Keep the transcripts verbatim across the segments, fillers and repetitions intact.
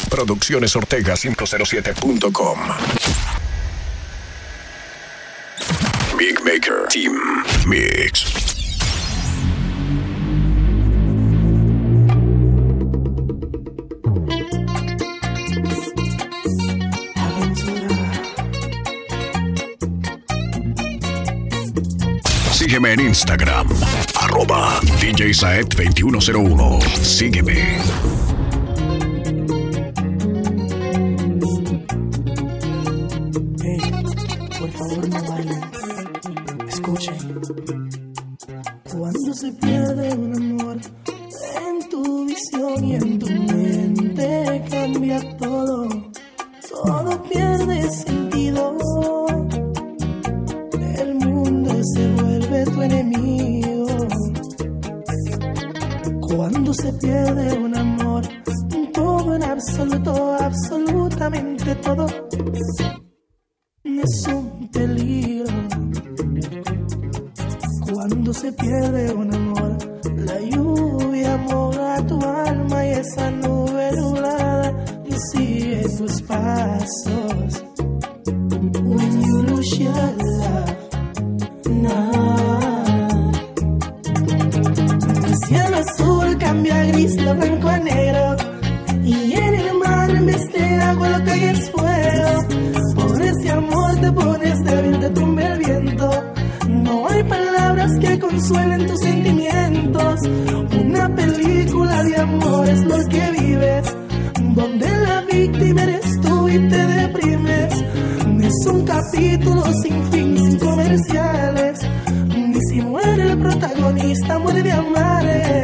Producciones Ortega cinco cero siete punto com. Big Maker Team Mix. Sígueme en Instagram, arroba D J Saet veintiuno cero uno. Sígueme. Hey, por favor no bailen. Escuchen. Cuando se pierde un amor, en tu visión y en tu mente cambia todo. Todo pierde sentido. El mundo se vuelve tu enemigo. Cuando se pierde un amor, todo en absoluto, absolutamente todo es un peligro. Cuando se pierde un amor, la lluvia moja tu alma y esa nube nublada sigue tus pasos. When you lose your love, no. El cielo azul cambia a gris, lo blanco a negro, y en el mar en vez de agua lo que hay es fuego. Por ese amor te pones débil, te tumba el viento. No hay palabras que consuelen tus sentimientos. Una película de amor es lo que vives, donde la víctima eres tú y te deprimes. Es un capítulo sin fin, sin comerciales. Ni si muere el protagonista, muere de amar.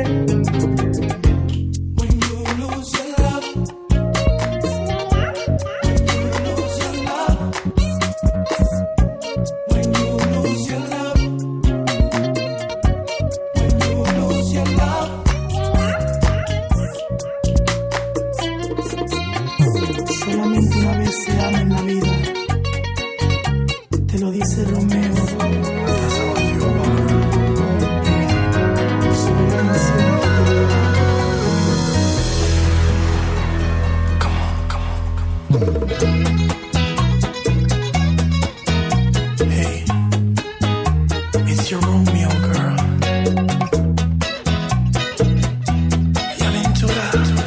Solamente una vez se ama en la vida. Te lo dice Romeo. Come on, come on, come on. Hey, it's your Romeo, girl. Y aventura.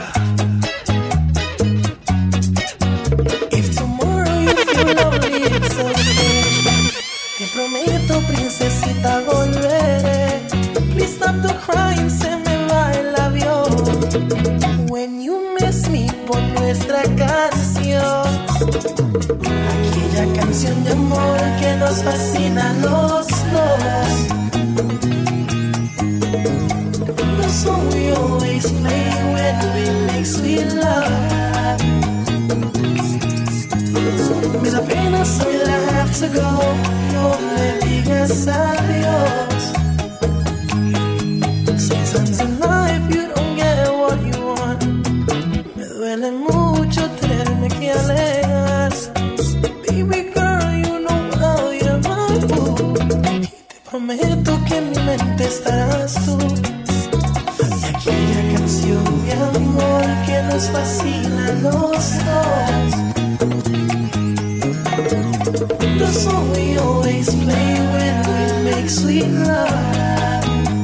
If tomorrow you feel lonely, it's okay. Te prometo, princesita, volveré. Please stop the crying, se me va el avión. When you miss me, pon nuestra canción. Aquella canción de amor que nos fascina a los dos. The song we always play when we make sweet love. Me da pena, so I have to go. No me digas adiós. Sometimes in life you don't get what you want. Me duele mucho tenerme que alejar. Baby girl, you know how you're my boo. Y te prometo que en mi mente estarás tú. Y aquella canción de amor que nos fascina a los dos. The song we always play when we make sweet love.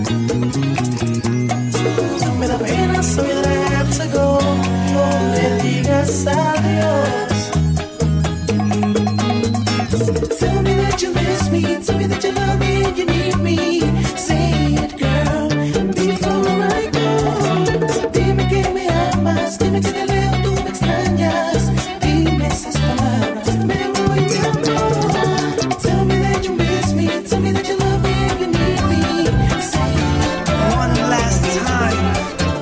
Me da pena, so I have to go. No me digas adiós. Tell me that you miss me. Tell me that you love me and you need me. Say it, girl, before I go. Dime que me amas. Dime que de lejos tú me extrañas. Dime esas palabras. Me voy de amor. Tell me that you miss me. Tell me that you love me and you need me. Say it, girl. One last time.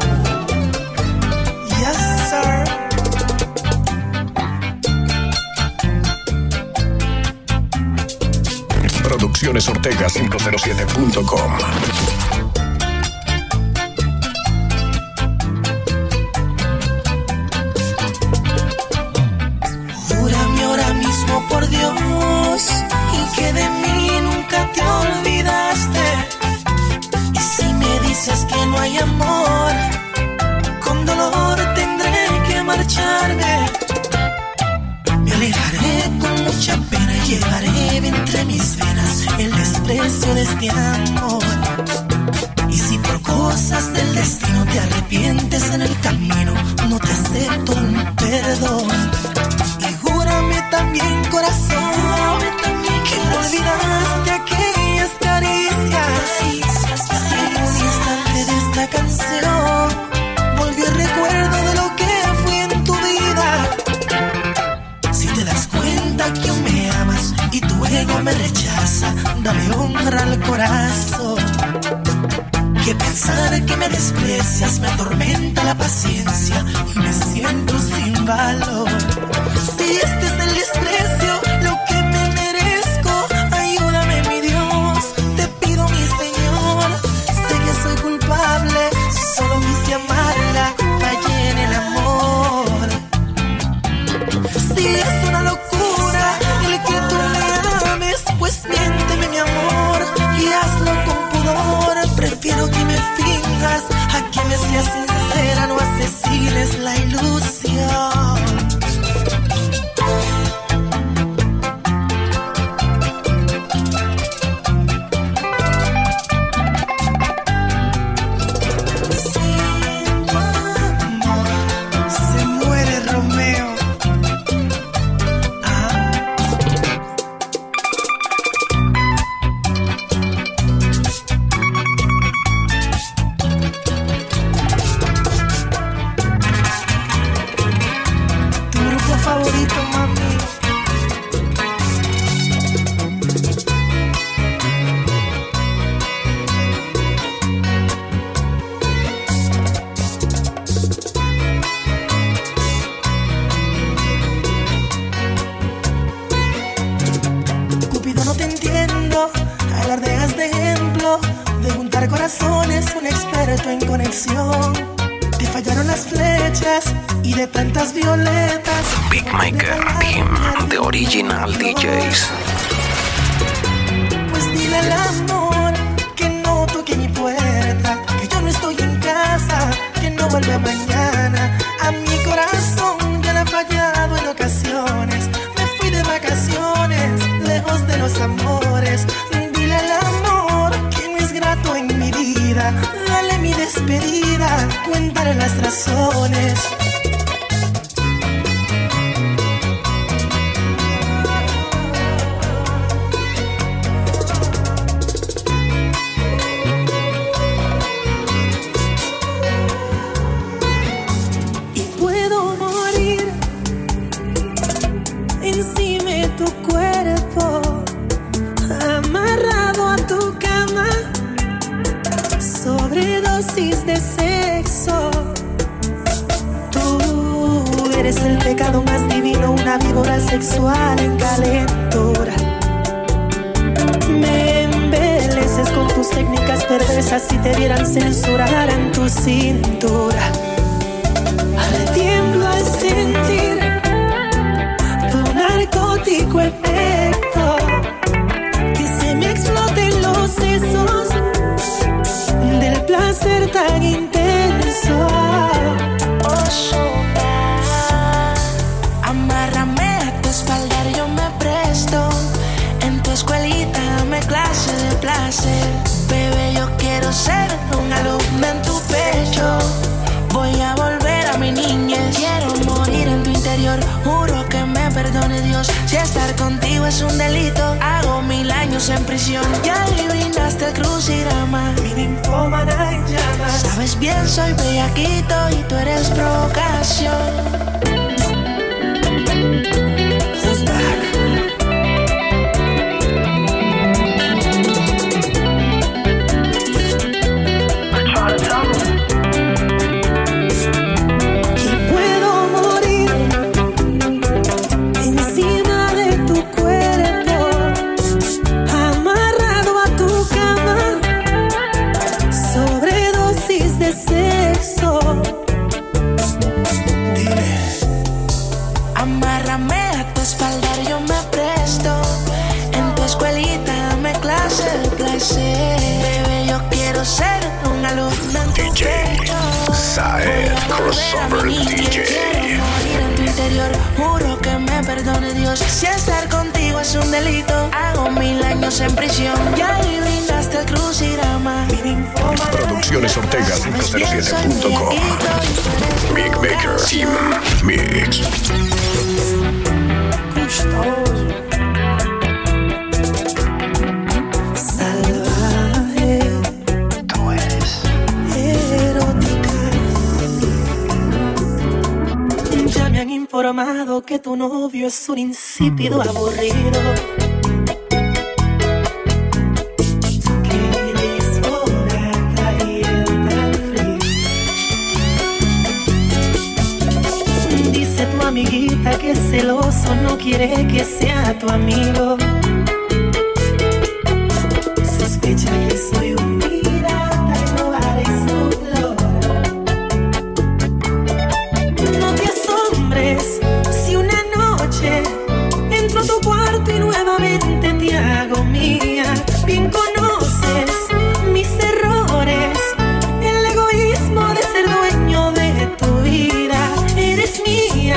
Yes, sir. Producciones Ortega cinco cero siete punto com. Júrame ahora mismo por Dios y que de mí nunca te olvidaste. Y si me dices que no hay amor, con dolor tendré que marcharme. Llevaré entre mis venas el desprecio de este amor. Y si por cosas del destino te arrepientes en el camino, no te acepto un perdón. Y júrame también, corazón, que no olvidaste aquellas caricias. Si en un instante de esta canción volvió el recuerdo de lo que fui en tu vida. Si te das cuenta que aún me amas y tu ego me rechaza, dame honra al corazón. Que pensar que me desprecias me atormenta la paciencia y me siento sin valor. Si este es el desprecio, lo que me merezco, ayúdame mi Dios, te pido mi Señor. Sé que soy culpable, solo quise amarla, fallé en el amor. Si es una locura el que tú me ames, pues miénteme mi amor y hazlo con pudor. Prefiero que me finjas a que me seas sincera, no asesines la ilusión. Sin tu amor se muere Romeo. Ah. Favorito, mami. Cupido, no te entiendo. Alardeas de ejemplo de juntar corazones, un experto en conexión. Te fallaron las flechas y de tantas violetas. Big Maker Team, The Original D Js. Pues dile al amor que no toque mi puerta, que yo no estoy en casa, que no vuelve mañana. A mi corazón ya le ha fallado en ocasiones. Me fui de vacaciones, lejos de los amores. Dile al amor que no es grato en mi vida. Dale mi despedida, cuéntale las razones. Y puedo morir encima de tu cuerpo, amarrado a tu cama, sobredosis de sexo. Tú eres el pecado más divino, una víbora sexual en calentura. Me embeleces con tus técnicas perversas, si te vieran censurar en tu cintura. Al tiemblo al sentir tu narcótico efecto, que se me exploten los sesos del placer tan intenso. Amárrame a tu espalda, yo me presto. En tu escuelita dame clase de placer. Bebé, yo quiero ser un alumno en tu pecho. Voy a volver a mi niñez. Quiero morir en tu interior. Juro que me perdone Dios. Si estar contigo es un delito, hago mil años en prisión. Ya adivinaste el crucigrama, Mi ninfómana en llamas. sabes bien, soy bellaquito y tú eres provocación. Who's back? Y puedo morir encima de tu cuerpo, amarrado a tu cama, sobredosis de sexo. Dile. Amárrame a tu espalda, yo me presto. En tu escuelita dame clase de placer. Bebé, yo quiero ser un alumno en tu D J pecho. Saed Crossover D J. Quiero morir en tu interior. Juro que me perdone Dios. Si estar contigo es un delito. Hago mil años en prisión. Ya adivinaste el crucigrama. Producciones Ortega cinco cero siete punto com. Big Maker Team Mix. Salvaje, tú eres erótica. Ya me han informado que tu novio es un insípido aburrido. Amiguita que es celoso, no quiere que sea tu amigo. Sospecha que soy un pirata y robaré su flor. No te asombres si una noche entro a tu cuarto y nuevamente te hago mía. Bien conoces mis errores, el egoísmo de ser dueño de tu vida. Eres mía.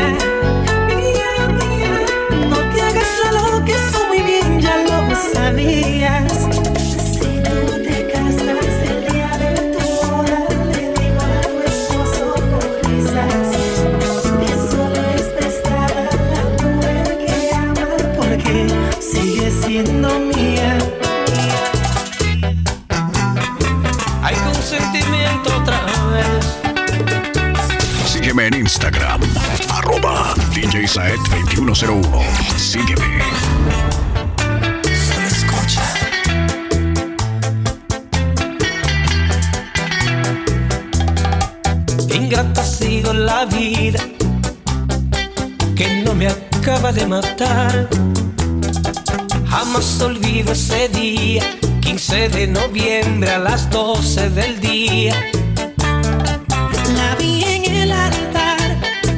Sabías, si tú te casas el día de tu boda, le digo a tu esposo con risas que solo es prestada la mujer que ama, porque sigue siendo mía. Hay consentimiento otra vez. Sígueme en Instagram, arroba D J Saet veintiuno cero uno. Sígueme. Ingrata ha sido la vida que no me acaba de matar. Jamás olvido ese día, quince de noviembre a las doce del día. La vi en el altar,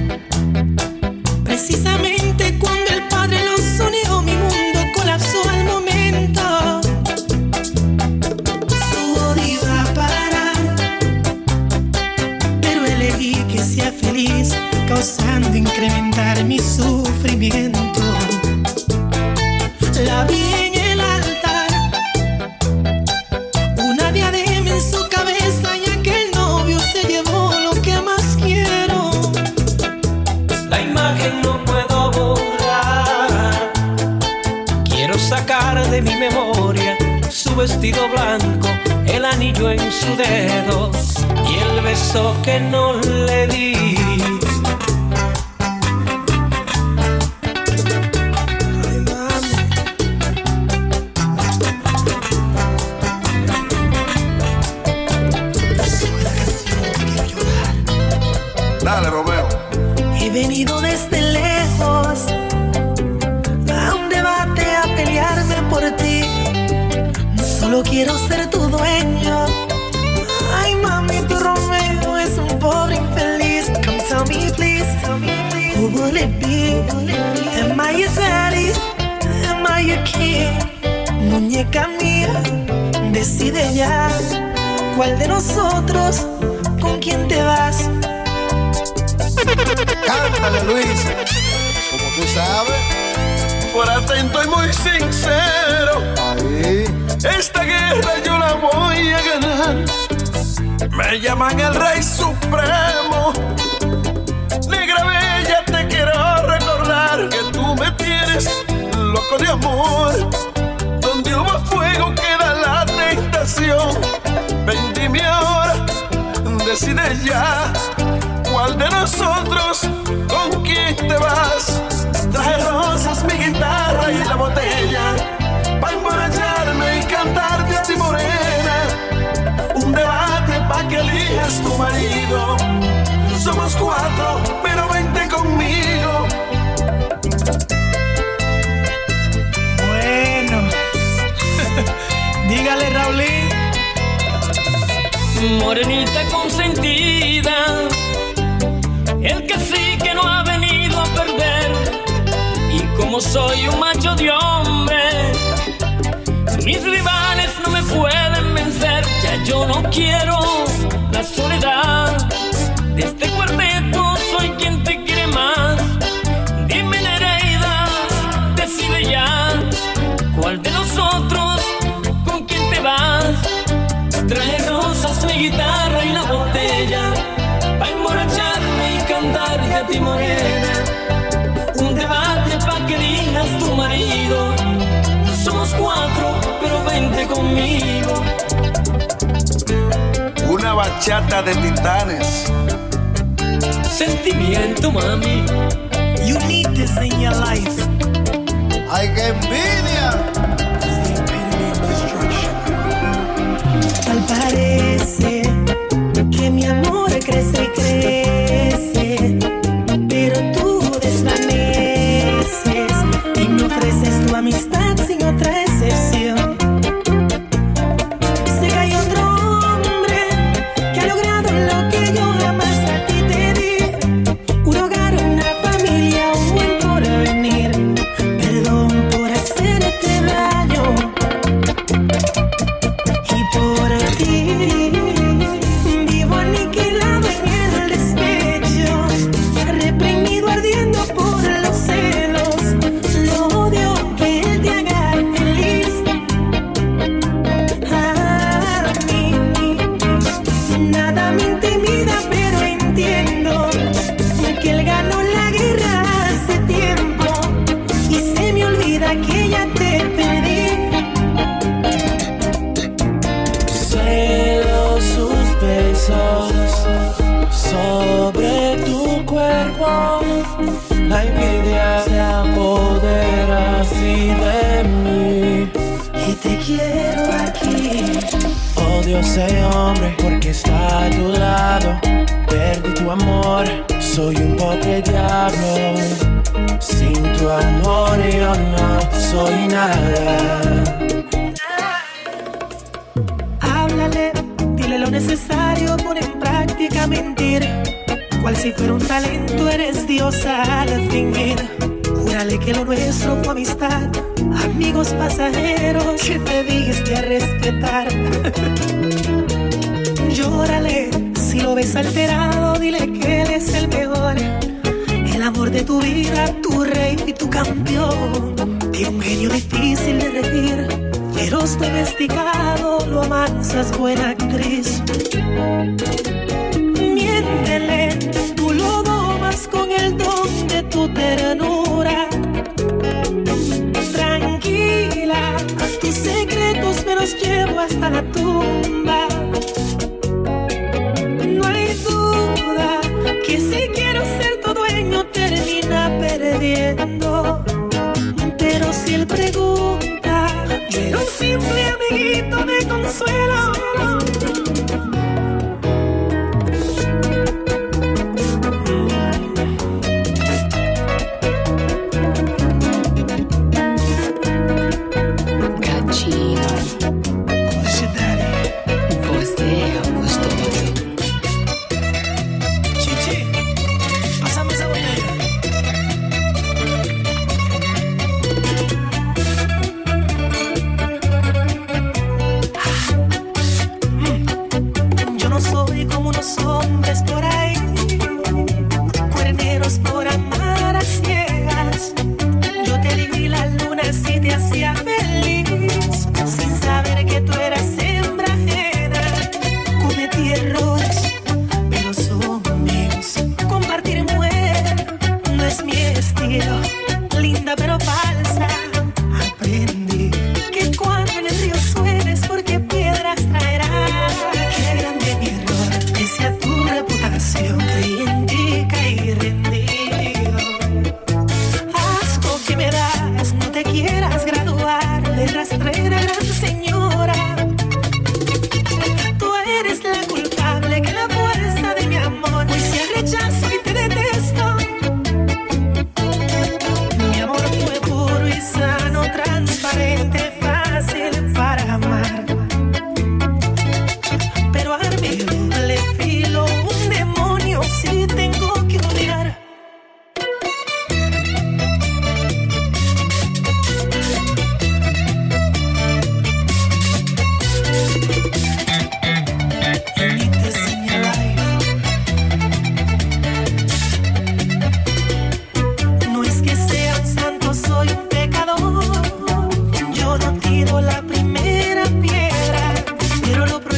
precisamente cuando el Padre los unió, mi mundo colapsó al momento. Su odio iba a parar, pero elegí que sea feliz, causando incrementar mi sufrimiento. La vi en el altar, una diadema en su cabeza, y aquel novio se llevó lo que más quiero. La imagen no puedo borrar, quiero sacar de mi memoria su vestido blanco, el anillo en su dedo y el beso que no le di. Dale, Romeo. He venido desde lejos a un debate a pelearme por ti. No solo quiero ser tu dueño. Ay, mami, tu Romeo es un pobre infeliz. Come tell me please, who will it be? Am I your daddy? Am I your king? Muñeca mía, decide ya cuál de nosotros, con quién te vas. Cántale, Luis. Como tú sabes. Por atento y muy sincero, Ahí. esta guerra yo la voy a ganar. Me llaman el Rey Supremo. Negra bella, te quiero recordar que tú me tienes loco de amor. Donde hubo fuego queda la tentación. Ven, dime ahora, decide ya cuál de nosotros, con quién te vas. Traje rosas, mi guitarra y la botella, pa' emborracharme y cantarte a ti, morena. Un debate pa' que elijas tu marido. Somos cuatro, pero vente conmigo. Bueno, dígale, Raulín. Morenita consentida, el cacique no ha venido a perder. Y como soy un macho de hombre, mis rivales no me pueden vencer. Ya yo no quiero la soledad de este cuarteto, soy quien te quiere más. Dime, Nereida, decide ya frente a ti, morena. Un debate pa' que digas tu marido. Somos cuatro, pero vente conmigo. Una bachata de titanes. Sentimiento, mami. You need this in your life. ¡Ay, qué envidia! Tal parece que mi amor crece y crece, pero tú desvaneces y me ofreces tu amistad sin otra excepción. Sé que hay otro hombre que ha logrado lo que yo jamás a ti te di. Un hogar, una familia, un buen porvenir. Perdón por hacerte daño. Y por ti vivo aniquilado en el despecho, reprimido ardiendo por los celos. Lo odio que él te haga feliz. A mí nada me intimida, pero entiendo que él ganó la guerra hace tiempo y se me olvida que ya te perdí. Celo sus besos sobre tu cuerpo. La envidia se apodera así de mí. Y te quiero aquí. Odio ese hombre porque está a tu lado. Perdí tu amor, soy un pobre diablo. Sin tu amor yo no soy nada. Háblale, dile lo necesario, pon en práctica mentir. Cual si fuera un talento, eres diosa al fingir. Júrale que lo nuestro fue amistad, amigos pasajeros que te diste a respetar. Llórale, si lo ves alterado, dile que él es el mejor. El amor de tu vida, tu rey y tu campeón. Tiene un genio difícil de regir, feroz domesticado, lo amansas, buena actriz. Miéntele, tú lo domas con el don de tu ternura. Tranquila, tus secretos me los llevo hasta la tumba. No hay duda que si quiero ser tu dueño termina perdiendo. Pero si él pregunta, yo era un simple amiguito de consuelo.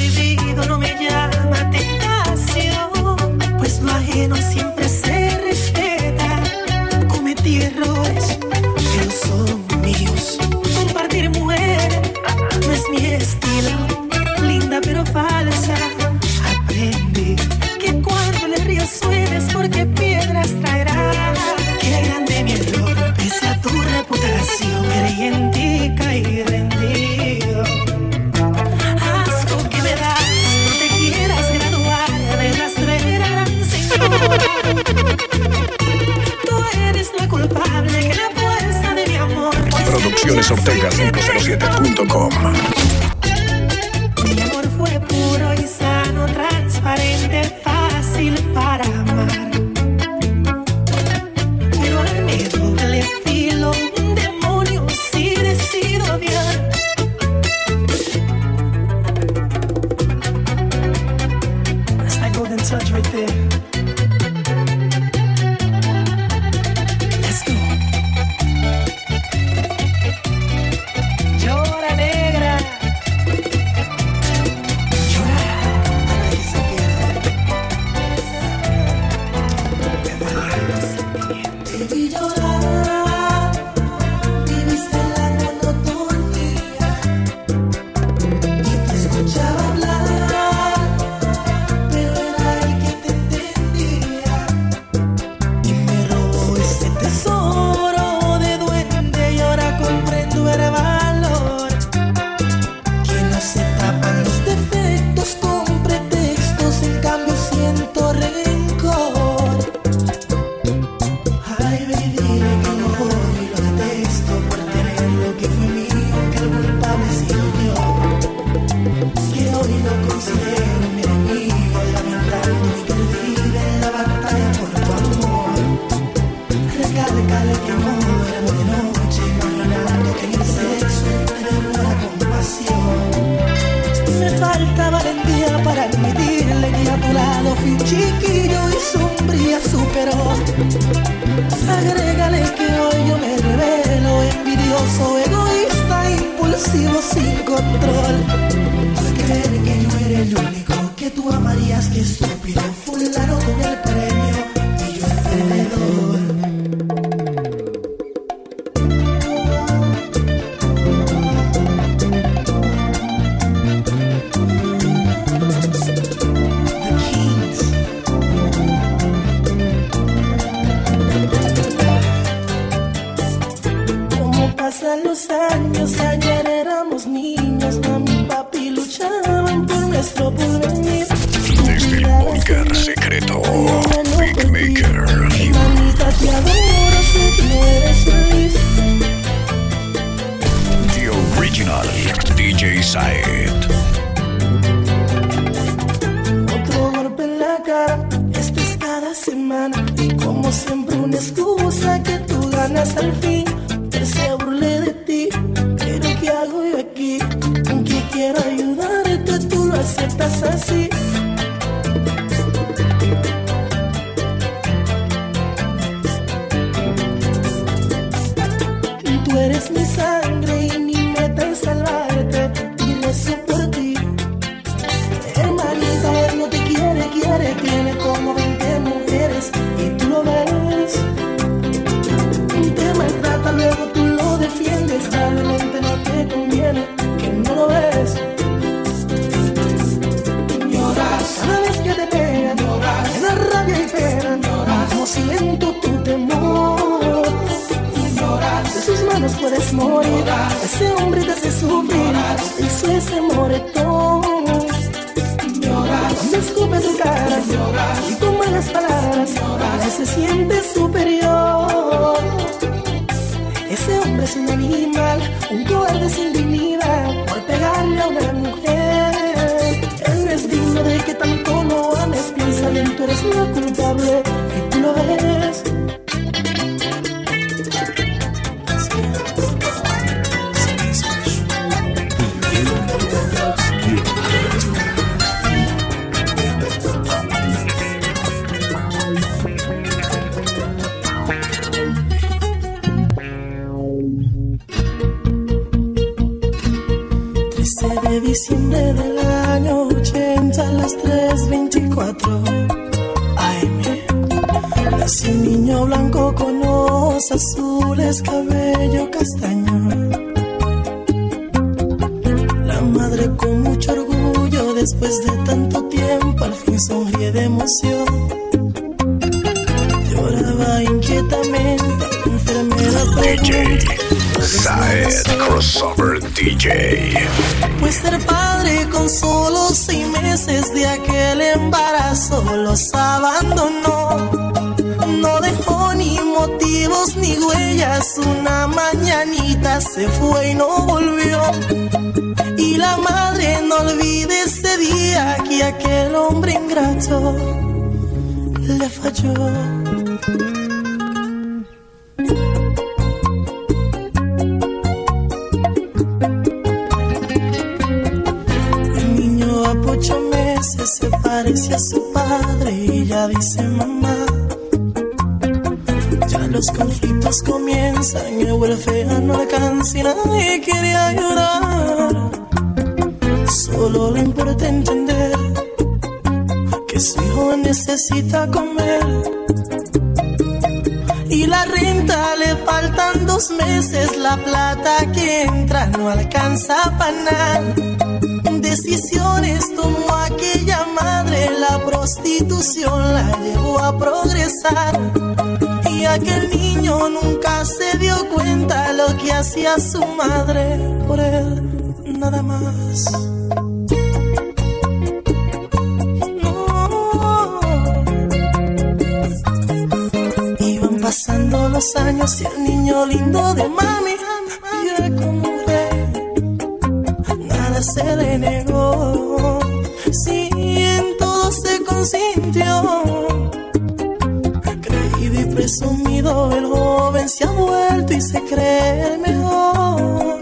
Siempre se respeta. Producciones Ortega cinco cero siete punto com. Mi amor fue puro y sano, transparente, fácil para amar. Pero al miedo le filo un demonio si decido odiar. That's that golden touch right there. Let's go. Llora, negra. Llora hasta que se pierda. Te vi llorar, viviste la monotonía y te escuchaba hablar, pero era el que te entendía y me robó ese tesoro de duende y ahora comprendo el valor que no se tapan los defectos con pretextos, en cambio siento rencor. Ay, baby, dile que lo odio y lo detesto por tener lo que fue mío, que el culpable he sido yo, que hoy lo considero mi enemigo, lamentando mi perdida en la batalla por tu amor. Regale, cale que no duermo de noche, imaginando que en el sexo te devora con pasión. Me falta valentía para admitirle que a tu lado fui un chiquillo y sombría superó. Agrégale que hoy yo me revelo, envidioso, egoísta, impulsivo, sin control. Al creer que yo era el único que tú amarías, que estúpido, fulano con el premio y yo el perdedor. The Kings. Como pasan los años, ayer éramos niños, mami y papi luchaban por nuestro porvenir. Desde el búnker secreto, Big Maker. Mamita, te adoro, sé que no eres feliz. The Original D J Saed. Otro golpe en la cara, esto es cada semana. Y como siempre una excusa que tú ganas al fin. Él se burle de ti, pero ¿qué hago yo aquí? Aunque quiero ayudarte, tú lo aceptas así. Tú eres mi sangre y mi meta es salvarte, y rezo por ti. Hermanita, él no te quiere, quiere, tiene como veinte mujeres y tú lo ves. Te maltrata, luego tú lo defiendes, realmente no te conviene, que no lo ves. Lloras cada vez que te pegan, lloras, me da rabia y pena, lloras, no siento tu temor. Lloras, de sus manos puedes morir, lloras, ese hombre te hace sufrir, hizo ese moretón. Lloras, cuando escupe tu cara, lloras, y con malas palabras, lloras, se siente superior. Ese hombre es un animal, un cobarde sin dignidad, por pegarle a una mujer. Él no es digno de que tanto lo ames, piensa bien, tú eres la culpable y tú lo ves. trece de diciembre del año ochenta a las tres veinticuatro A M nació un niño blanco con ojos azules, cabello castaño. La madre con mucho orgullo, después de tanto tiempo, al fin sonríe de emoción. Lloraba inquietamente, la enfermera D J Saed Crossover D J. Pues ser padre con solo seis meses de aquel embarazo los abandonó. No dejó ni motivos ni huellas. Una mañanita día se fue y no volvió. Y la madre no olvide ese día que aquel hombre ingrato le falló. El niño a ocho meses se parece a su padre y ya dice mamá. Ya los conflictos comienzan, el welfare no alcanza y nadie quiere ayudar. Solo le importa entender que su hijo necesita comer. Y la renta le faltan dos meses, la plata que entra no alcanza para nada. Decisiones tomó aquella madre, la prostitución la llevó a progresar. Y aquel niño nunca se dio cuenta lo que hacía su madre por él, nada más. No. Iban pasando los años y el niño lindo de mami vive como un rey. Nada se le negó, sí, en todo se consintió. Presumido, el joven se ha vuelto y se cree el mejor.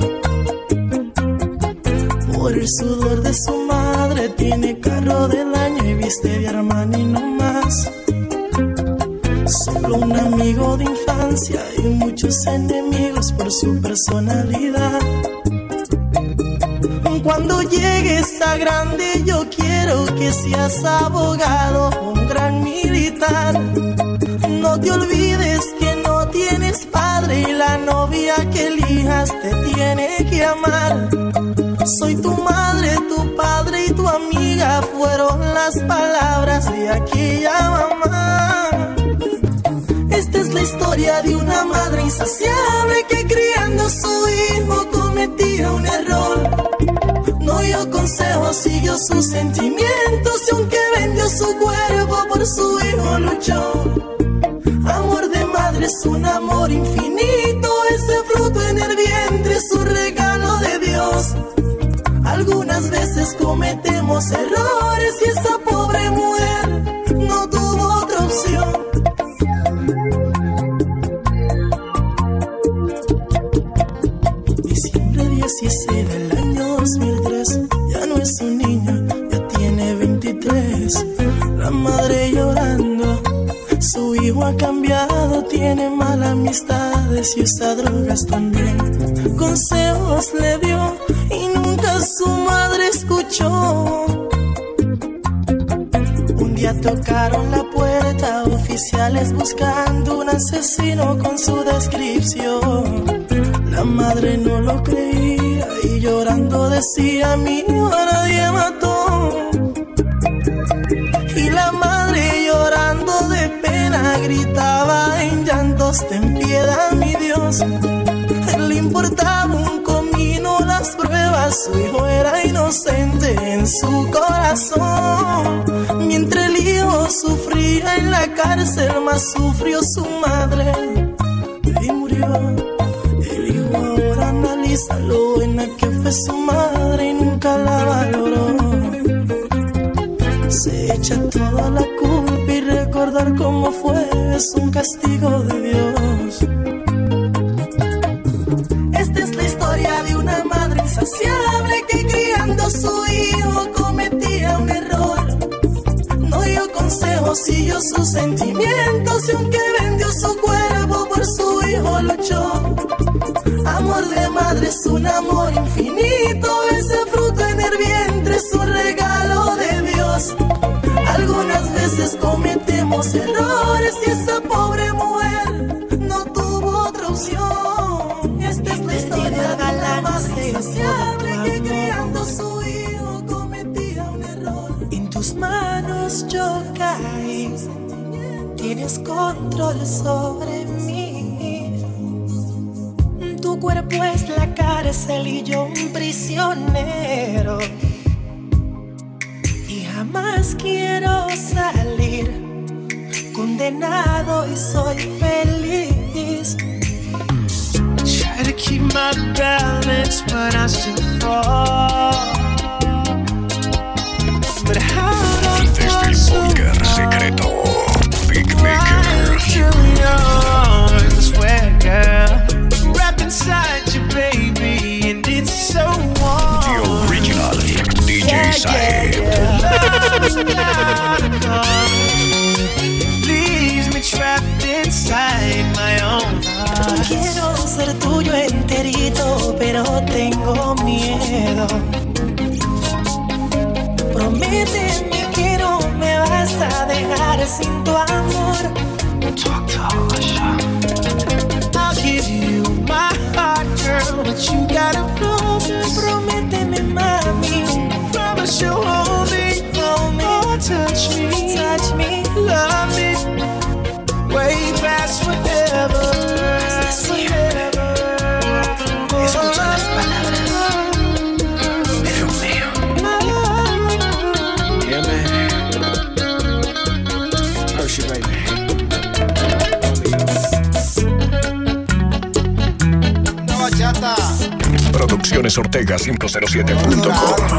Por el sudor de su madre tiene carro del año y viste de Armani no más. Solo un amigo de infancia y muchos enemigos por su personalidad. Cuando llegues a grande yo quiero que seas abogado o un gran militar. No te olvides que no tienes padre y la novia que elijas te tiene que amar. Soy tu madre, tu padre y tu amiga, fueron las palabras de aquella mamá. Esta es la historia de una madre insaciable que criando a su hijo cometía un error. No dio consejos, siguió sus sentimientos y aunque vendió su cuerpo por su hijo luchó. Amor de madre es un amor infinito, ese fruto en el vientre es un regalo de Dios. Algunas veces cometemos errores y esa pobre mujer no tuvo otra opción. Diciembre dieciséis del año dos mil tres, ya no es un niño, ya tiene veintitrés. La madre llorando, su hijo ha cambiado, tiene malas amistades y usa drogas también. Consejos le dio y nunca su madre escuchó. Un día tocaron la puerta, oficiales buscando un asesino con su descripción. La madre no lo creía y llorando decía: mi hijo nadie mató. Y la madre llorando de pena gritaba en llantos: ten piedad, mi Dios. Le importaba un comino las pruebas, su hijo era inocente en su corazón. Mientras el hijo sufría en la cárcel, más sufrió su madre y murió. El hijo ahora analiza lo buena que fue su madre y nunca la valoró. Se echa toda la culpa y recordar cómo fue es un castigo de Dios. Esta es la historia de una madre insaciable que criando a su hijo cometía un error. No dio consejos, siguió sus sentimientos y aunque vendió su cuerpo por su hijo luchó. Amor de madre es un amor infinito, ese fruto en el vientre es un regalo de Dios. Algunas veces cometemos errores y esa pobre mujer no tuvo otra opción. Esta es la historia de la madre insaciable que criando a su hijo cometía un error. En tus manos yo caí, tienes control sobre mí. Tu cuerpo es la cárcel y yo un prisionero. Jamás quiero salir condenado y soy feliz. Ya to keep my balance, but I still fall. But how Desde el búnker secreto, Big Maker. swear, girl, wrapped inside you, baby, and it's so warm. The original D J Saeb. Leaves me trapped inside my own heart. Quiero ser tuyo enterito, pero tengo miedo. Prométeme que no me vas a dejar sin tu amor. Talk to Alicia. I'll give you my heart, girl, but you gotta promise. Prométeme, mami. Promise you'll hold me, hold me, oh, touch me, touch me, love me, way past forever. hasta siempre. Escucha las palabras de Romeo. Yeah, man. Oh, shit, baby. Una bachata. Producciones Ortega cinco cero siete punto com.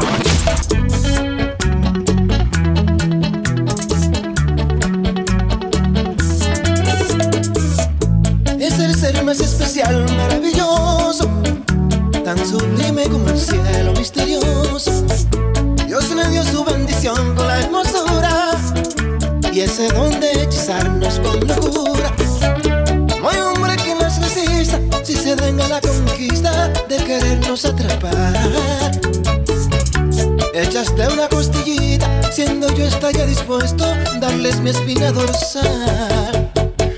Es el ser más especial, maravilloso, tan sublime como el cielo misterioso. Dios le dio su bendición con la hermosura y ese don de hechizarnos con locura. No hay hombre que nos resista si se den a la conquista de querernos atrapar. Echaste una costillita, siendo yo estaría dispuesto a darles mi espina dorsal.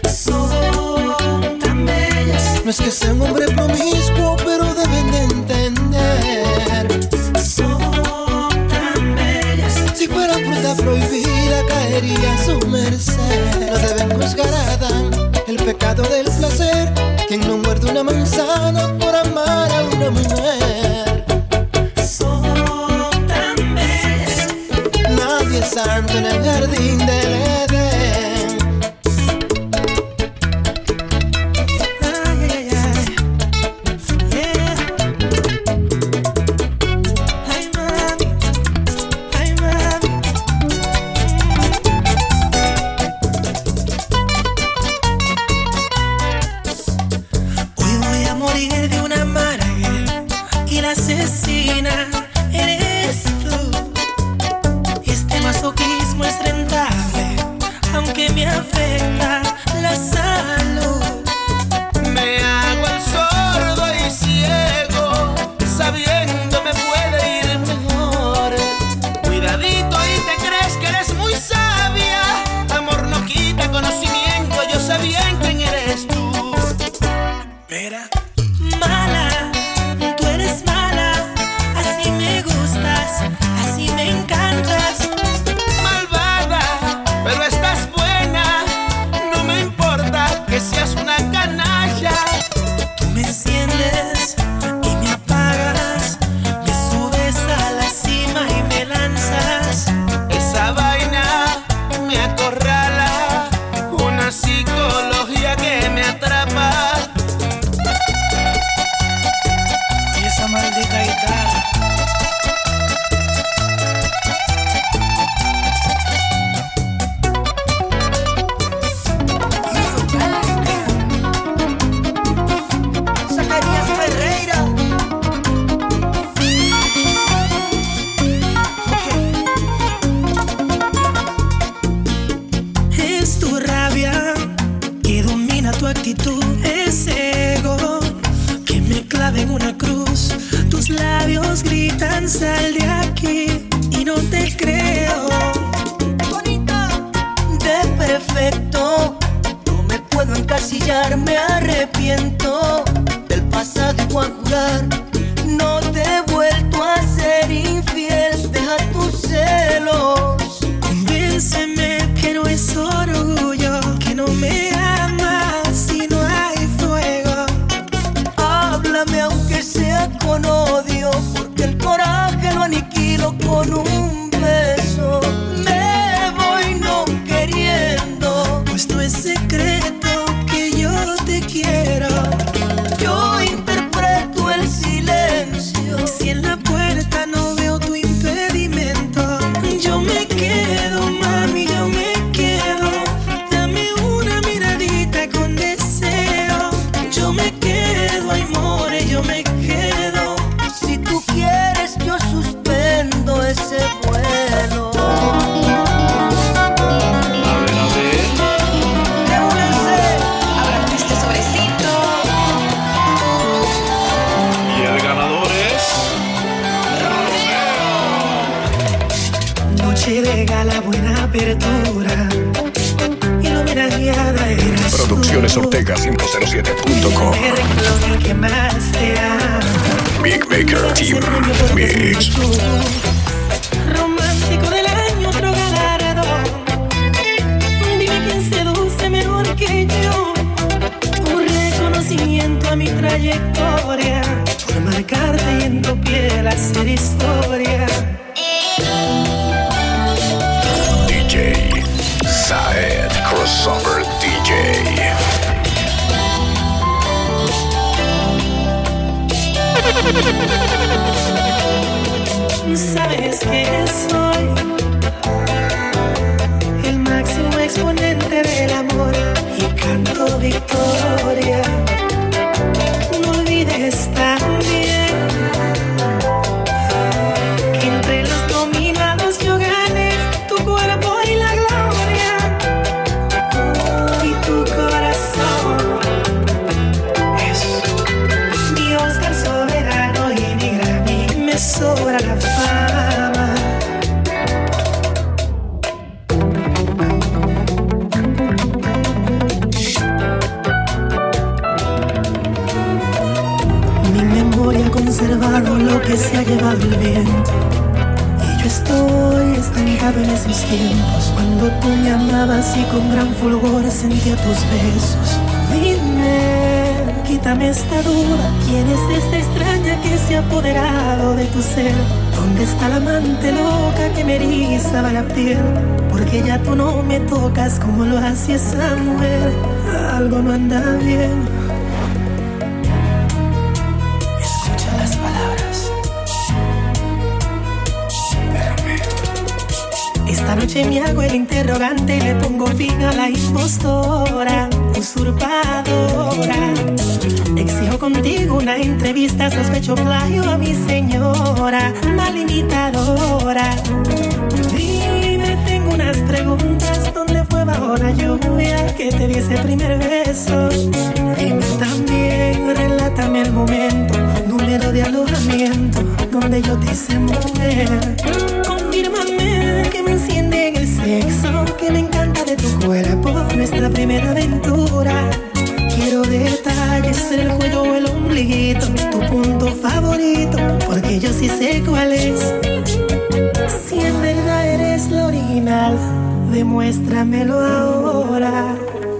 Son tan bellas. No es que sea un hombre promiscuo, pero deben de entender. Son tan bellas. Si fuera fruta prohibida, caería a su merced. No deben juzgar a Adán el pecado del placer. Quien no muerde una manzana por amar a una mujer. Son tan bellas. Nadie es santo en el jardín del Edén. Ay, ay, ay. Yeah. Ay, mami. Ay, mami. Hoy voy a morir de una amarga y la asesina eres tú. Este masoquismo es rentable, aunque me afecta la salud. Me hago el sordo y ciego, sabiendo me puede ir mejor. Cuidadito y te crees que eres muy sabia. Amor no quita conocimiento, yo sé bien quién eres tú. Mira, Mala, tú eres mala, así me gustas, así me encantas. malvada, pero estás buena. No me importa que seas una canalla. Tú me enciendes y me apagas, me subes a la cima y me lanzas. Esa vaina me acorrala, una psicología que me atrapa. Y esa maldita guitarra. Zacarías Ferreira. Es tu rabia que domina tu actitud, ese ego que me clava en una cruz. Tus labios gritan sal de aquí y no te creo. Bonita, de perfecto, no me puedo encasillar, me arrepiento del pasado y voy a jurar. No te he vuelto a ser infiel, deja tus celos. Convénceme que no es orgullo, que no me amas si no hay fuego. Háblame aunque sea con odio, porque el coraje lo aniquilo con un beso. Me voy no queriendo, Pues no es secreto que yo te quiero. yo interpreto Producciones Ortega cinco cero siete punto com. Big Maker Team Mix. Romántico del año, otro galardón. Dime quién seduce mejor que yo. Un reconocimiento a mi trayectoria, por marcarte y en tu piel hacer historia. D J Saed Crossover D J. Sabes que soy el máximo exponente del amor y canto victoria. No olvides también que entre los dominados yo gané tu cuerpo y la gloria. Oh, y tu corazón es mi Oscar soberano y mi Grammy, me sobra la fama. Mi memoria ha conservado lo que se ha llevado el viento, y yo estoy estancado en esos tiempos cuando tú me amabas y con gran fulgor sentía tus besos. Dime, quítame esta duda, ¿quién es esta extraña que se ha apoderado de tu ser? ¿Dónde está la amante loca que me erizaba la piel? Porque ya tú no me tocas como lo hacía esa mujer. Algo no anda bien. Escucha las palabras. Espérame. Esta noche me hago el interrogante y le pongo fin a la impostora, usurpadora. Exijo contigo una entrevista, sospecho plagio a mi señora, mal imitadora. Dime, tengo unas preguntas, ¿dónde fue bajo la lluvia que te di ese primer beso? Dime también, relátame el momento, número de alojamiento, donde yo te hice mujer. Confírmame que me enciende en el sexo, que me encanta de tu cuerpo, nuestra primera aventura. Quiero detalles, el cuello o el ombliguito, tu punto favorito, porque yo sí sé cuál es. Si en verdad eres la original, demuéstramelo ahora.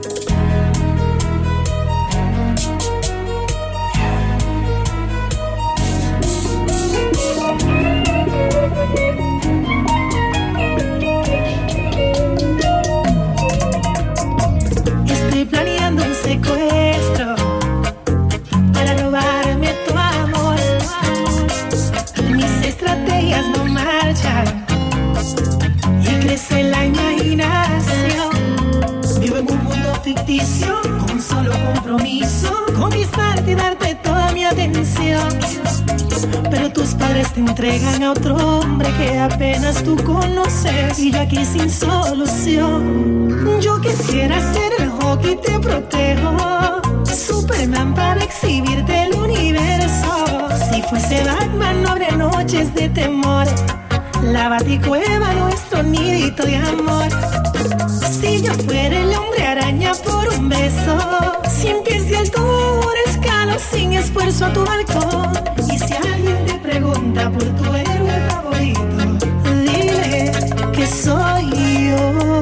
Estoy planeando un secuestro para robarme tu amor. Mis estrategias no marchan y crece la imaginación. Vivo en un mundo ficticio con un solo compromiso, conquistarte y darte toda mi atención. Pero tus padres te entregan a otro hombre que apenas tú conoces, y yo aquí sin solución. Yo quisiera ser el hockey, te protejo, Superman para exhibirte el universo. Si fuese Batman no habría noches de temor, la Baticueva nuestro nidito de amor. Si yo fuera el hombre araña por un beso, cien pies de altura escalo sin esfuerzo a tu balcón. Y si alguien te pregunta por tu héroe favorito, dile que soy yo.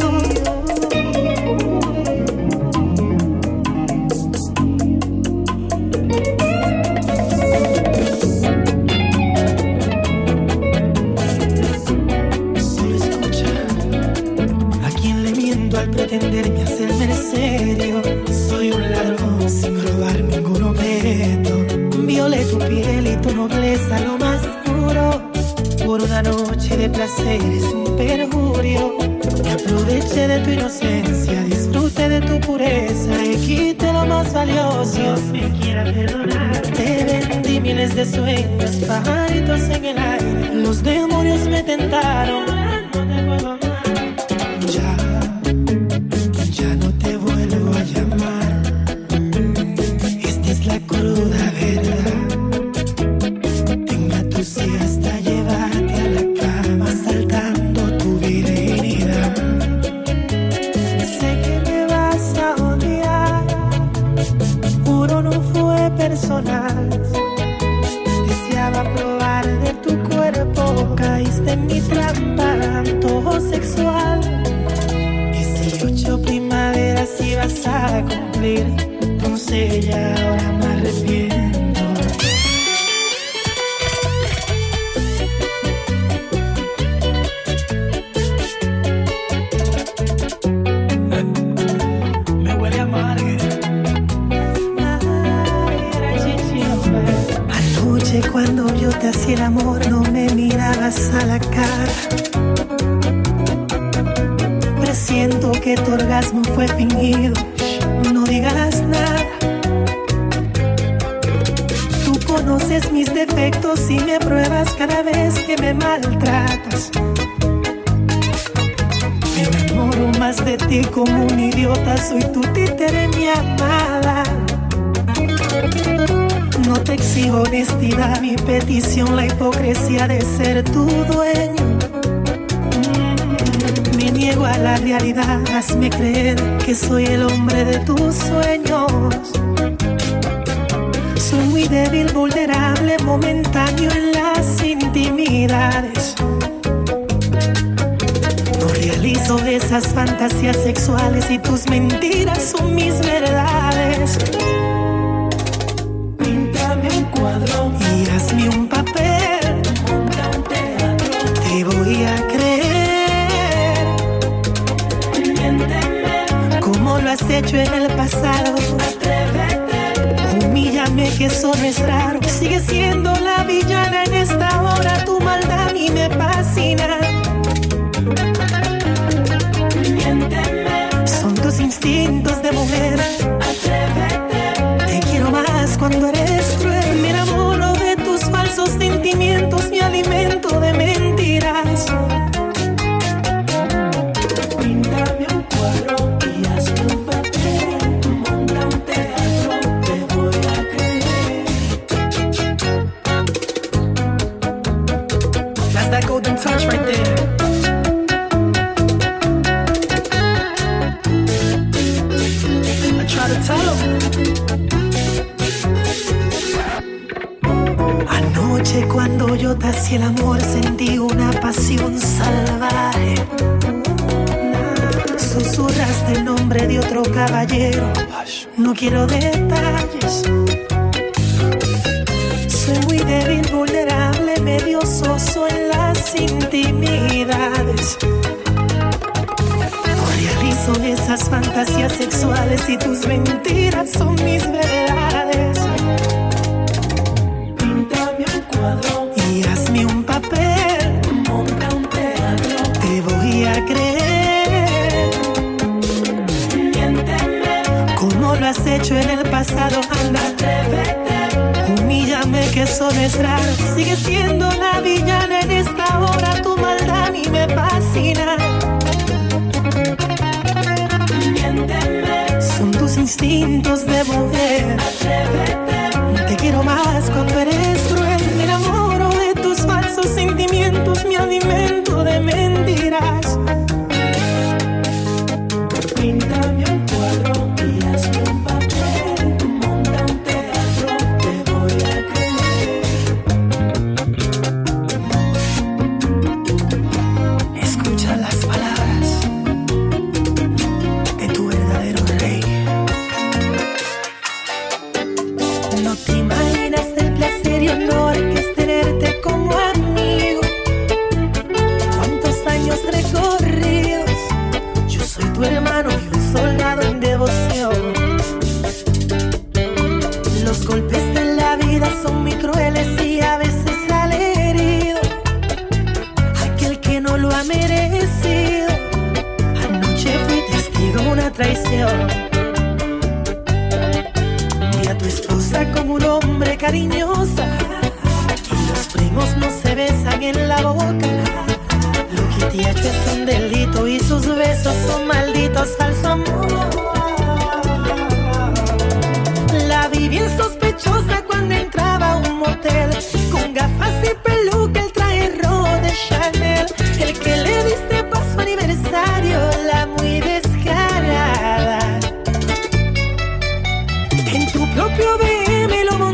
Pretenderme hacerme el serio, soy un ladrón sin robar ningún objeto. Violé tu piel y tu nobleza lo más puro, por una noche de placer es un perjurio. Me aproveché de tu inocencia, disfruté de tu pureza y quité lo más valioso. Dios me quiera perdonar. Te vendí miles de sueños, pajaritos en el aire, los demonios me tentaron. No te puedo amar. Ya cruda verdad, tengo tu sí hasta llevarte a la cama, saltando tu divinidad. Sé que me vas a odiar. personal. Deseaba probar de tu cuerpo, caíste en mi trampa, antojo sexual. dieciocho primaveras ibas a cumplir, entonces ya ahora me arrepiento. Cuando yo te hacía el amor no me mirabas a la cara. Presiento que tu orgasmo fue fingido, no digas nada. Tú conoces mis defectos y me pruebas cada vez que me maltratas. Me enamoro más de ti como un idiota, soy tu títere, mi amada. No te exijo honestidad, mi petición, la hipocresía de ser tu dueño. Mm, me niego a la realidad, hazme creer que soy el hombre de tus sueños. Soy muy débil, vulnerable, momentáneo en las intimidades. No realizo esas fantasías sexuales y tus mentiras son mis verdades. Y hazme un papel, monta un teatro, te voy a creer. Miénteme, como lo has hecho en el pasado. Atrévete, humíllame que eso no es raro. Sigue siendo la villana en esta hora, tu maldad a mí me fascina. Miénteme, son tus instintos de mujer. Atrévete, te quiero más cuando eres cruel. Me enamoro de tus falsos sentimientos, mi alimento de mentiras. Píntame un cuadro y hazme un papel. Monta un teatro, te voy a creer. That's that golden touch right there. I try to tell them. Anoche cuando yo te hacía el amor sentí una pasión salvaje. Susurraste el nombre de otro caballero, no quiero detalles. Soy muy débil, vulnerable, medio soso en las intimidades. No realizo esas fantasías sexuales y tus mentiras son mis verdades. Y hazme un papel, monta un teatro, te voy a creer. Miénteme, como lo has hecho en el pasado, anda, atrévete. Humíllame que eso no es raro. Sigue siendo la villana en esta hora, tu maldad a mí me fascina. Miénteme, son tus instintos de mujer. Atrévete, te quiero más cuando eres cruel. Me enamoro de tus falsos sentimientos, mi alimento de mentiras. Píntame un cuadro y hazme un papel. Monta un teatro, te voy a creer. Escucha las palabras de tu verdadero rey. No te imaginas el placer y honor que es tenerte como amigo. Cuántos años recorridos, yo soy tu hermano y un soldado en devoción. Los golpes de la vida son muy crueles y a veces sale herido aquel que no lo ha merecido. Anoche fui testigo de una traición. Vi a tu esposa como un hombre cariñosa y los primos no se besan en la boca. Lo que te ha hecho es un delito y sus besos son malditos, falso amor. La vi bien sospechosa cuando entraba a un motel, con gafas y peluca, el traje rojo de Chanel. El que le diste para su aniversario, la muy descarada. En tu propio B M lo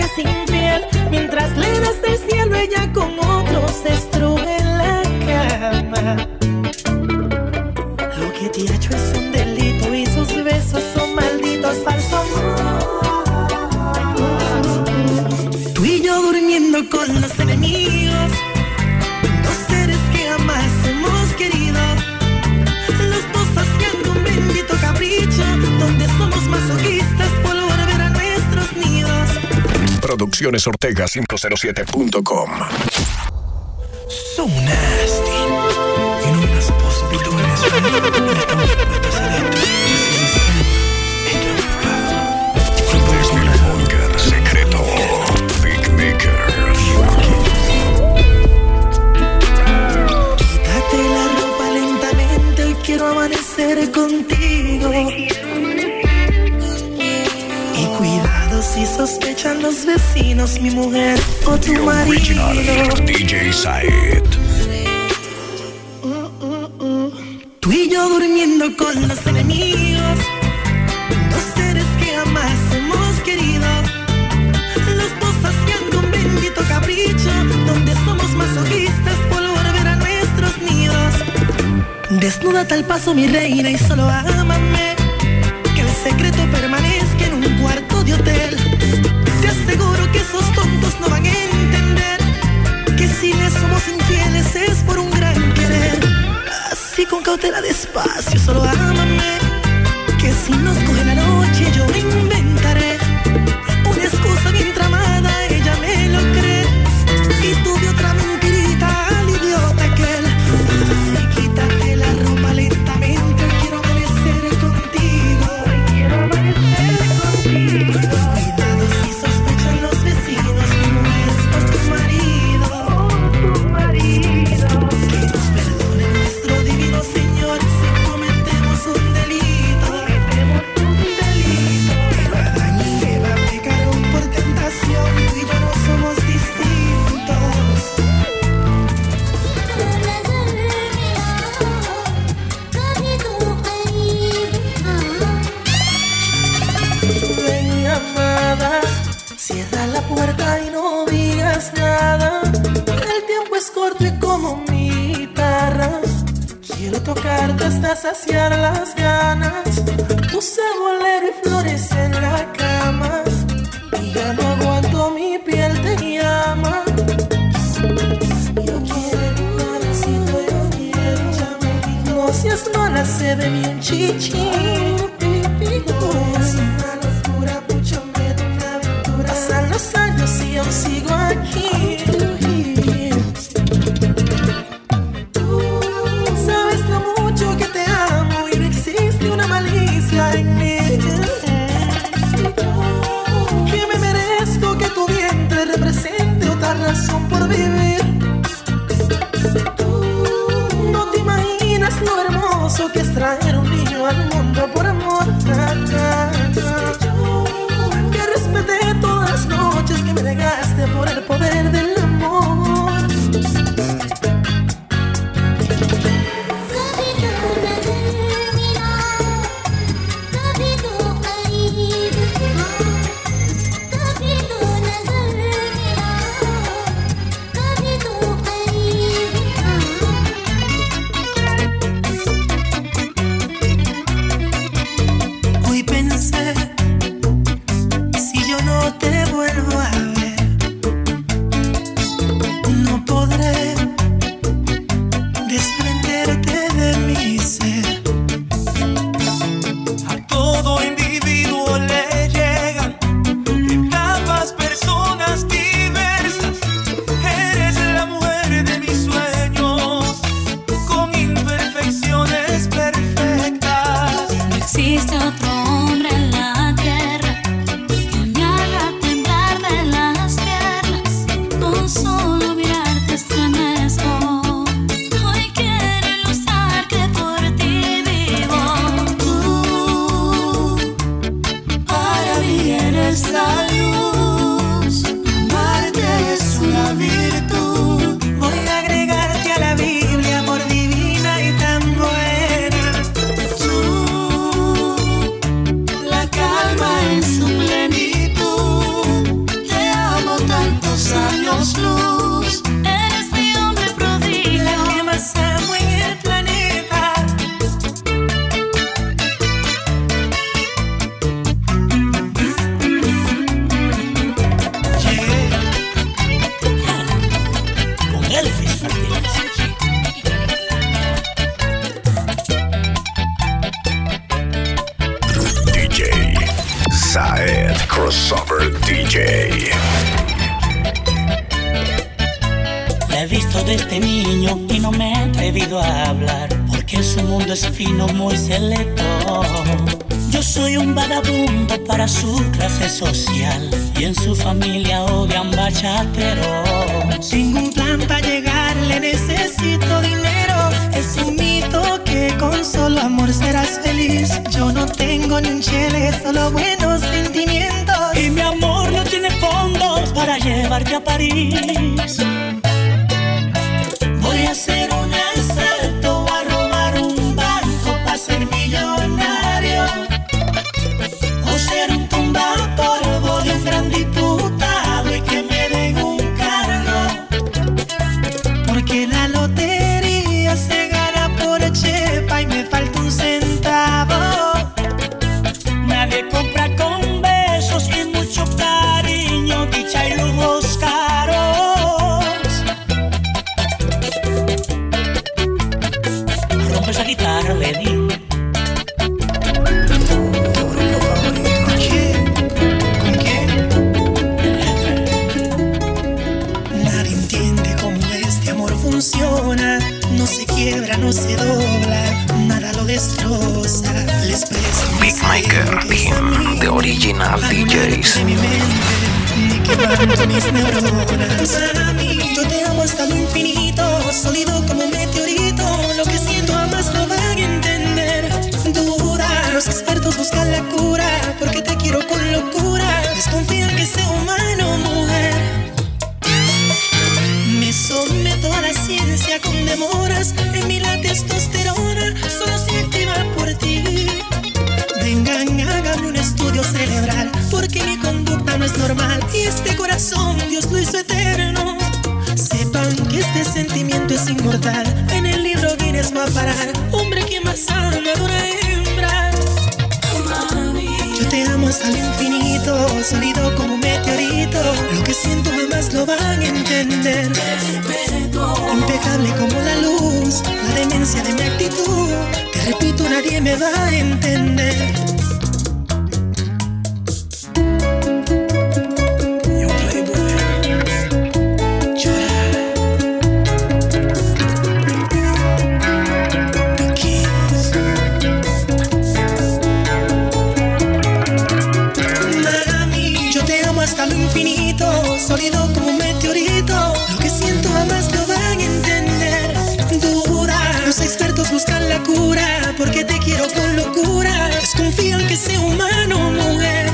es infiel. Mientras le das del cielo, ella con otros se estruje en la cama. Lo que te ha hecho es un delito y sus besos son malditos, falso amor. Tú y yo durmiendo con los enemigos, dos seres que jamás hemos querido, los dos haciendo un bendito capricho, donde somos masoquistas por volver a nuestros nidos. Producciones Ortega cinco cero siete punto com. So nasty. You know we're not supposed to be doing this, right? No estamos supuestos a hacer esto. El búnker secreto. Big Maker. Quítate la ropa lentamente, hoy quiero amanecer contigo. Y cuidado si sospechan los vecinos, mi mujer o tu The marido. Original D J Said. Tú y yo durmiendo con los enemigos, dos seres que jamás hemos querido, los dos haciendo un bendito capricho, donde somos masoquistas por volver a nuestros nidos. Desnúdate al paso, mi reina, y solo ámame, que el secreto permanezca en un cuarto de hotel. Te aseguro que esos tontos no van a entender que si les somos infieles es por un gran querer. Así con cautela, despacio, solo ámame, que si nos coge la noche yo inventaré una excusa bien tramada, ella me lo cree, y tú de otra mentirita al idiota aquel. Ay, quítate la ropa lentamente, quiero amanecer contigo, quiero amanecer contigo. Cuidado si sospechan los vecinos, mi mujer o tu marido, o tu marido. Que nos perdone nuestro divino Señor si cometemos un delito, cometemos un delito. Pero Adán y Eva pecaron por tentación, tú y yo no somos distintos. Ven, mi amada, cierra la puerta y no digas nada. El tiempo es corto y como mi guitarra quiero tocarte hasta saciar las ganas. Puse bolero y flores en la cama y ya no aguanto, mi piel te llama. Yo quiero un pedacito, yo quiero chamaquín. No seas mala, sé de mí un chichín. No es una locura, mucho menos una aventura. Pasan los años y aún sigo aquí. Sabes lo mucho que te amo y no existe una malicia en mí. Que me merezco que tu vientre represente otra razón por vivir. No te imaginas lo hermoso que es traer un niño al mundo por amor. Que respeté todas las noches que me negaste por el poder del amor. Crossover D J. La he visto desde niño y no me he atrevido a hablar, porque su mundo es fino, muy selecto. Yo soy un vagabundo para su clase social, y en su familia odian bachateros. Tengo un plan para llegarle, necesito dinero. Es un mito que con solo amor serás feliz. Yo no tengo ni un chele, solo buenos sentimientos. Y mi amor no tiene fondos para llevarte a París. Voy a hacer un asalto, a robar un banco para ser millonario, o ser un tumbapolvo de un gran diputado y que me den un cargo. Porque la lotería se gana por chepa y me falta un centavo. Nadie compra con besos y mucho cariño, dicha y lujos caros. Rompe esa guitarra, Lenny. No se quiebra, no se dobla, nada lo destroza. Les presto Big Maker Team, The Original D Js. De mi mente, quemando mis neuronas. Yo te amo hasta lo infinito, sólido como un meteorito. Lo que siento jamás lo van a entender. Duda, los expertos buscan la cura, porque te quiero con locura. Desconfían que sea humano, mujer. Me someto a la ciencia con demoras. En mí la testosterona solo se activa por ti. Vengan, háganme un estudio cerebral, porque mi conducta no es normal. Y este corazón Dios lo hizo eterno. Sepan que este sentimiento es inmortal. En el libro Guinness va a parar. Hombre que más ama de una hembra. Yo te amo hasta el infinito, sólido como un meteorito. Lo que siento jamás lo van a entender. Impecable como la luz, la demencia de mi actitud. Te repito, nadie me va a entender. Yo Playboy, llora. The Kings. Mami, yo te amo hasta lo infinito, sólido como un meteorito. Lo que siento jamás lo van a entender. Duda, los expertos buscan la cura, porque te quiero con locura. Desconfían que sea humano, mujer.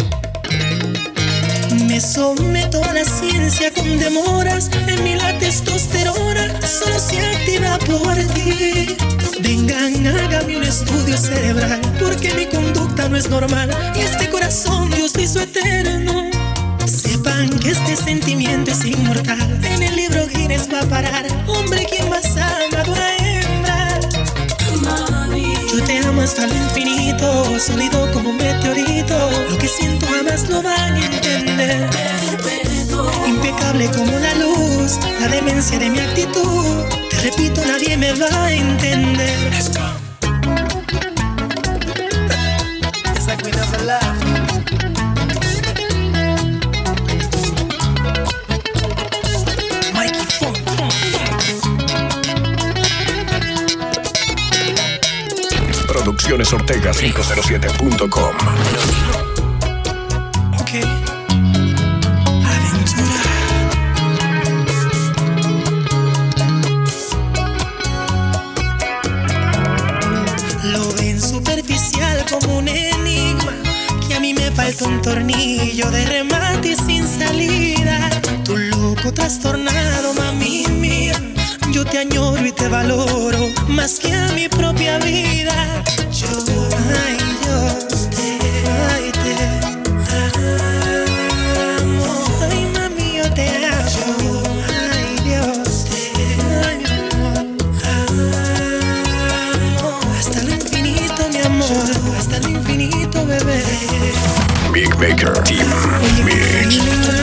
Me someto a la ciencia con demoras. En mí la testosterona solo se activa por ti. Vengan, hágame un estudio cerebral, porque mi conducta no es normal. Y este corazón Dios lo hizo eterno. Sepan que este sentimiento es inmortal. En el libro Guinness va a parar. Hombre, ¿quién más ama de una hembra? Yo te amo hasta lo infinito, sólido como un meteorito. Lo que siento jamás lo van a entender. Impecable como la luz, la demencia de mi actitud. Te repito, nadie me va a entender. Let's go. It's like we never left. Producciones Ortega cinco cero siete punto com. Ok. Aventura. Lo ven superficial como un enigma, que a mí me falta un tornillo de remate sin salida. Tu loco trastornado, mami mía. Yo te añoro y te valoro más que a mi propia vida. Yo, ay, yo te, ay, te amo. Ay, mami, yo te amo. Ay, Dios, te ay, mi amor. Amo. Hasta el infinito, mi amor. Hasta el infinito, bebé. Big Maker Team Mix.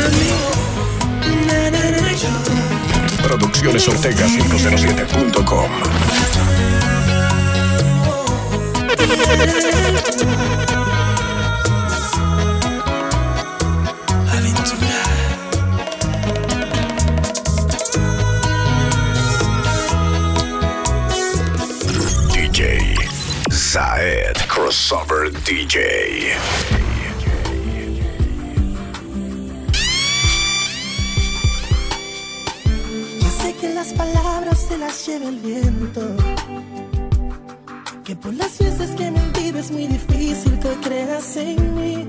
Na, na, na, yo. Producciones Ortega cinco cero siete punto com. Saed Crossover D J. Ya sé que las palabras se las lleva el viento, que por las veces que he mentido es muy difícil que creas en mí.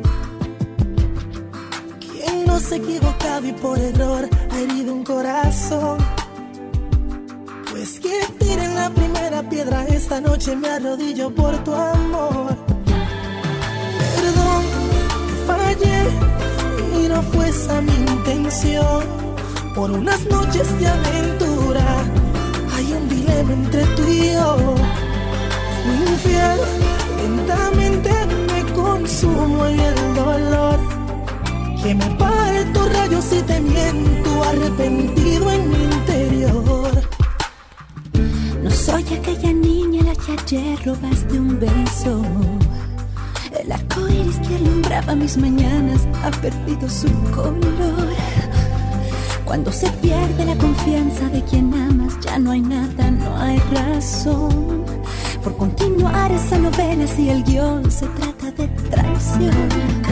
Quien no se ha equivocado y por error ha herido un corazón. Pues que tiren la primera piedra, esta noche me arrodillo por tu amor. Perdón, que fallé y no fue esa mi intención. Por unas noches de aventura hay un dilema entre tú y yo. Fui infiel, lentamente me consumo en el dolor. Que me parto rayos y te miento, arrepentido en mi interior. No soy aquella niña a la que ayer robaste un beso. El arco iris que alumbraba mis mañanas ha perdido su color. Cuando se pierde la confianza de quien amas, ya no hay nada, no hay razón por continuar esa novela si el guión se trata de traición.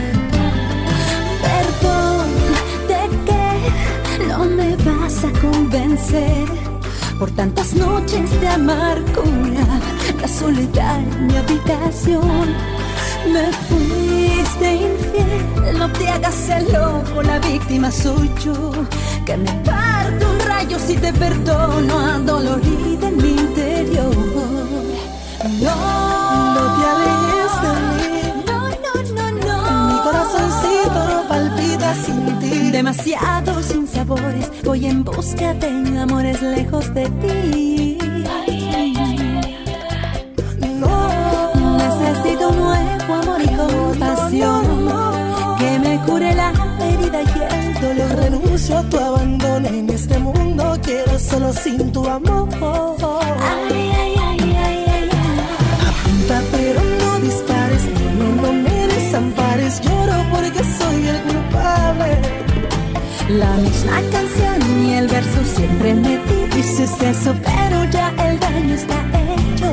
Perdón, ¿de qué no me vas a convencer? Por tantas noches de amargura, la soledad en mi habitación. Me fuiste infiel, no te hagas el loco, la víctima soy yo. Que me parto un rayo si te perdono, adolorida en mi interior. No, no te alejes de mí. No, no, no, no. Mi corazoncito no palpita sin ti. Demasiados sinsabores, voy en busca de amores lejos de ti. No, necesito un nuevo amor y compasión, que me cure la herida y el dolor. Renuncio a tu abandono en este mundo, quiero solo sin tu amor. Ay, ay, ay, ay, ay, ay. Apunta pero no dispares, no, no me desampares. Lloro porque soy el culpable. La misma canción y el verso siempre me dices eso, pero ya el daño está hecho.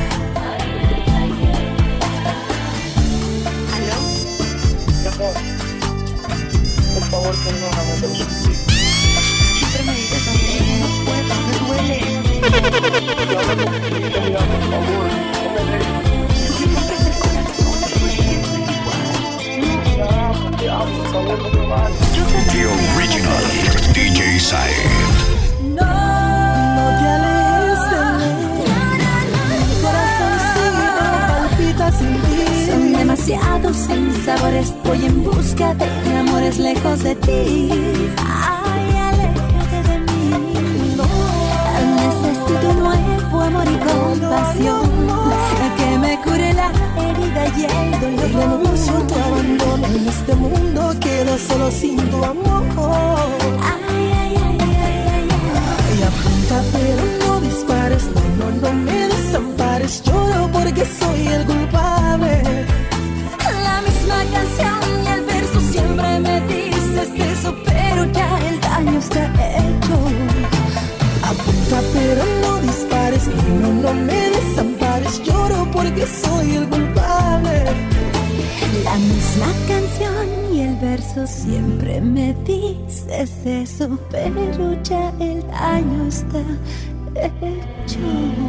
¿Aló? Mi amor, por favor que no hagamos de los siempre me dices a mí, no puedo, me duele. Yo hablo contigo, mira, por favor, no me dejes. Yo quiero aprender corazón, pero siempre igual. Te amo, te amo, por favor, no me vayas. The original D J Saed. No, no te alejes de mí. Mi corazoncito palpita sin ti. Son demasiados sinsabores, voy en busca de amores lejos de ti. Ay, aléjate de mí. No, necesito un nuevo amor y compasión, que me cure la herida y el dolor. renuncio a tu abandono en este mundo, quedo solo sin tu amor. Ay, ay, ay, ay, ay, ay. Y apunta pero no dispares, no, no, no me desampares. Lloro porque soy el culpable. La misma canción y el verso siempre me dices eso, pero ya el daño está hecho. Apunta pero no dispares, no, no me desampares. Lloro porque soy el culpable. La misma canción y el verso siempre me dices eso, pero ya el daño está hecho.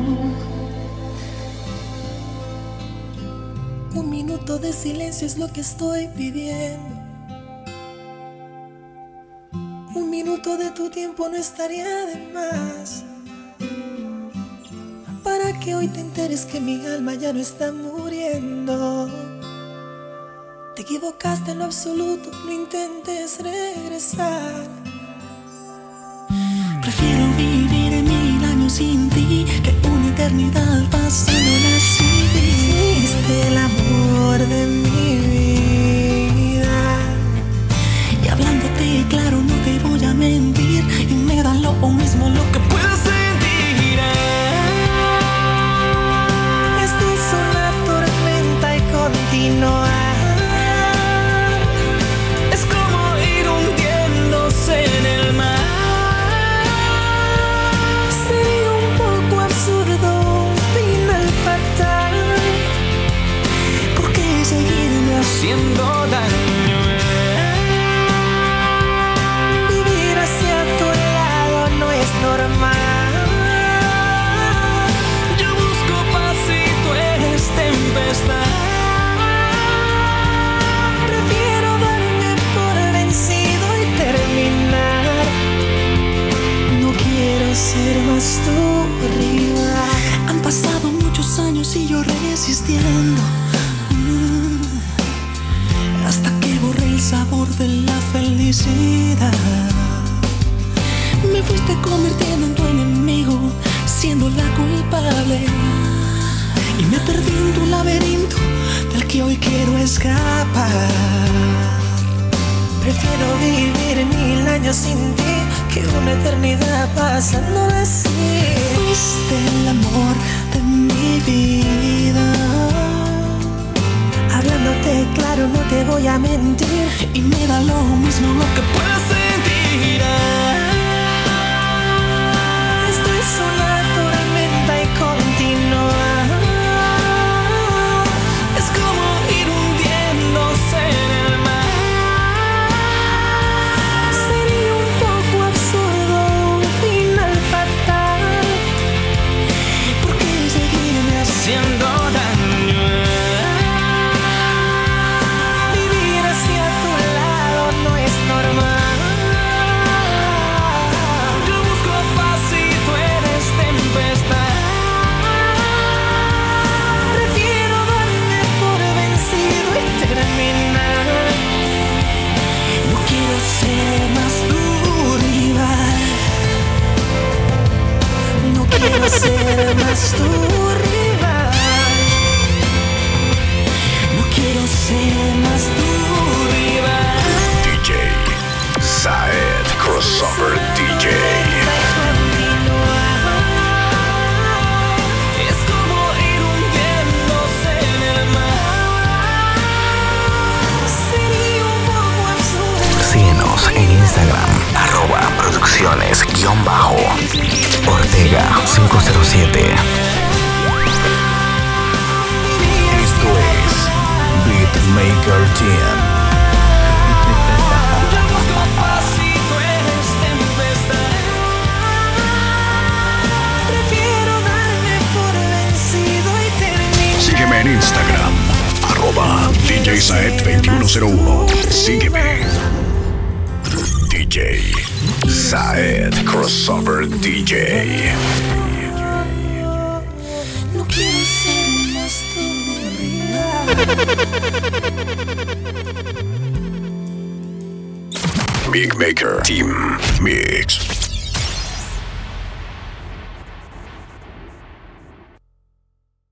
Un minuto de silencio es lo que estoy pidiendo. Un minuto de tu tiempo no estaría de más, para que hoy te enteres que mi alma ya no está muriendo. Te equivocaste en lo absoluto, no intentes regresar. Prefiero vivir mil años sin ti que una eternidad pasándola así. Fuiste el amor de mi vida. Y hablándote claro no te voy a mentir, y me da lo mismo lo que puedas sentir. Esto es una tormenta y continúa. Es como ir hundiéndose en el mar. Sería un poco absurdo un final fatal. resistiendo mm, hasta que borré el sabor de la felicidad. Me fuiste convirtiendo en tu enemigo, siendo la culpable, y me perdí en tu laberinto del que hoy quiero escapar. Prefiero vivir mil años sin ti que una eternidad pasando así. Fuiste el amor de mi vida. Hablándote claro, no te voy a mentir, y me da lo mismo lo que puedas sentir. Esto es una tormenta y continua. Es como ir hundiéndose en el mar. Sería un poco absurdo un final fatal, porque seguirme haciendo daño. Vivir hacia tu lado no es normal. Yo busco paz y tú eres tempestad. Prefiero darme por vencido y terminar. No quiero ser más tu rival. No quiero ser más tu rival. No quiero ser más tu rival. D J Saed Crossover D J. Es como ir hundiéndose en el mar. Sería un poco absurdo. Síguenos en Instagram, arroba producciones guión bajo Ortega cinco cero siete. Esto es Beatmaker Team. Yo busco paz y tú eres tempestad. Prefiero darme por vencido y terminar. Sígueme en Instagram, arroba D J Saed veintiuno cero uno. Sígueme. D J Saed Crossover D J. No quiero ser más tu rival. Beatmaker Team Mix.